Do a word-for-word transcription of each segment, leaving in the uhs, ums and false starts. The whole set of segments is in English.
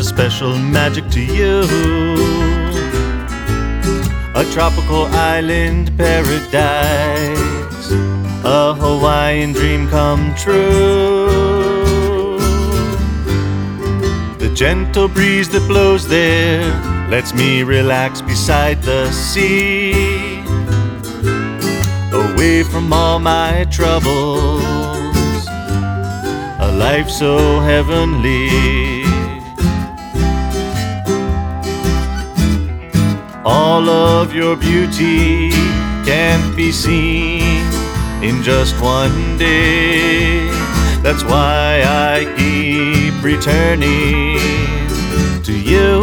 a special magic to you. A tropical island paradise, a Hawaiian dream come true. The gentle breeze that blows there lets me relax beside the sea, away from all my troubles, a life so heavenly. All of your beauty can't be seen in just one day. That's why I keep returning to you,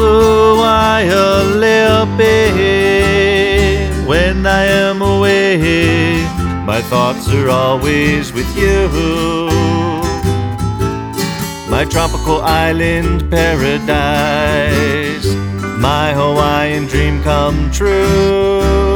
Waialeapē. When I am away, my thoughts are always with you. My tropical island paradise, my Hawaiian dream come true.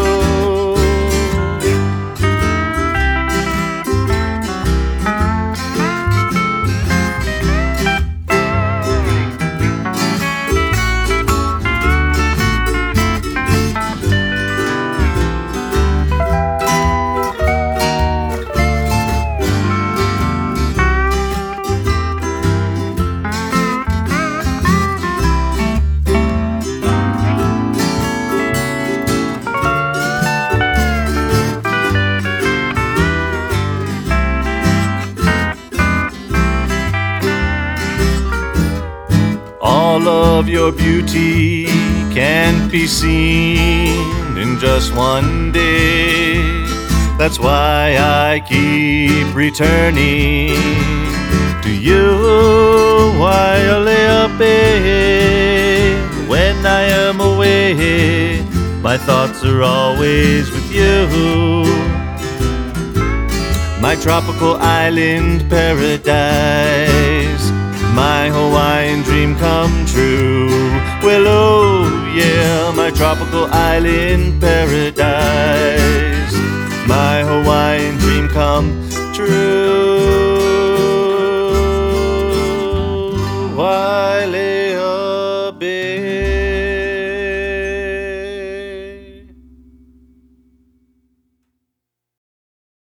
All of your beauty can't be seen in just one day. That's why I keep returning to you, Waialeapē. When I am away, my thoughts are always with you. My tropical island paradise, my Hawaiian dream come true. Well, oh yeah, my tropical island paradise, my Hawaiian dream come true.